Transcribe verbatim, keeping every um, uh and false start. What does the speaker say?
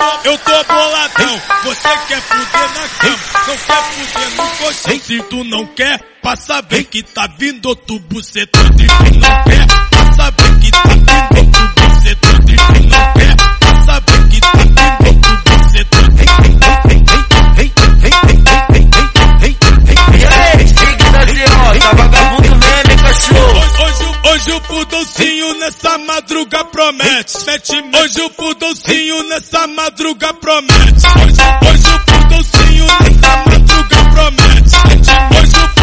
tô, eu tô boladão. Você quer fuder na cama, não quer fuder no colchão. Se tu não quer, passa bem que tá vindo outro bucetão. Se tu não quer, passa bem que tá vindo outro bucetão. Se tu não quer, passa bem que tá vindo outro bucetão. E aí, chegue da derrota, vagabundo meme, cachorro. Hoje, hoje o pudolcinho nessa madruga promete. Mete, hoje o pudolcinho nessa madruga promete. Hoje, hoje o pudolcinho nessa madruga promete. Mete, hoje o